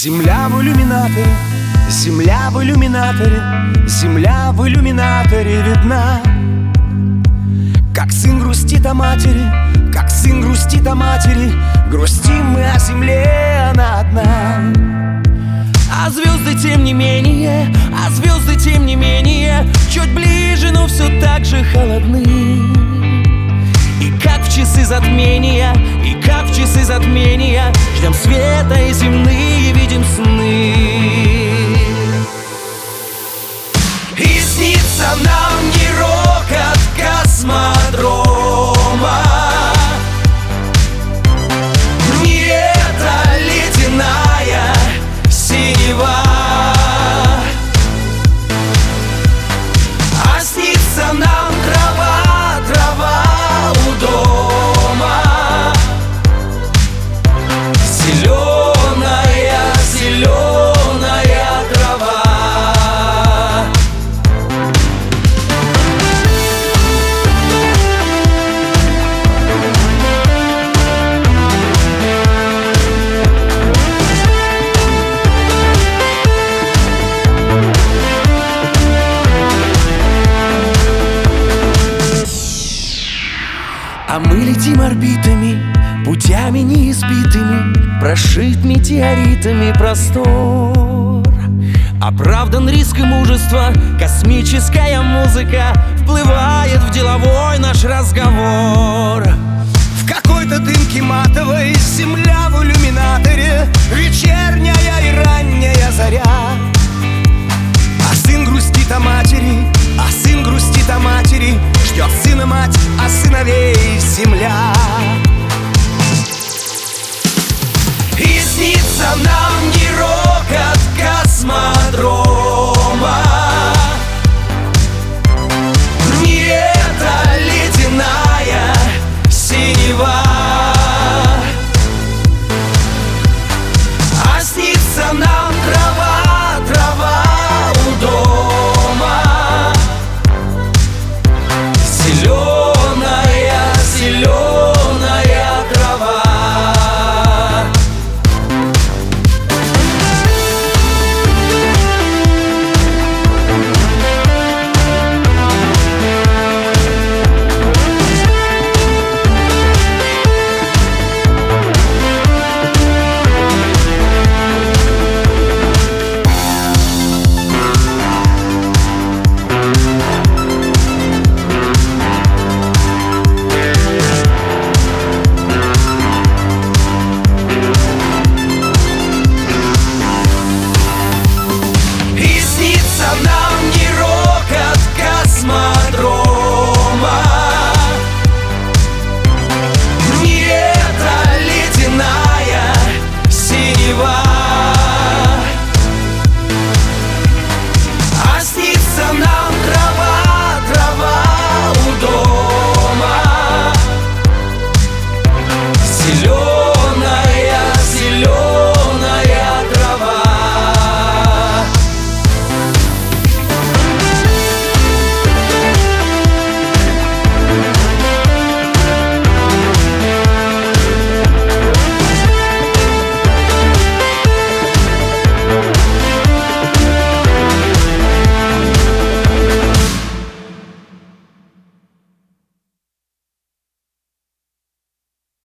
Земля в иллюминаторе, земля в иллюминаторе, земля в иллюминаторе видна. Как сын грустит о матери, как сын грустит о матери, грустим мы о земле, она одна. А звезды тем не менее, а звезды тем не менее, чуть ближе, но все так же холодны. И как в часы затмения, и как в часы затмения, ждем света и земные видим сны. И снится нам не рокот космодрома, не эта ледяная синева, а снится нам трава, трава у дома, зеленая, зеленая трава. А мы летим орбитами, путями неизбитыми, прошит метеоритами простор. Оправдан риск и мужество, космическая музыка вплывает в деловой наш разговор. В какой-то дымке мат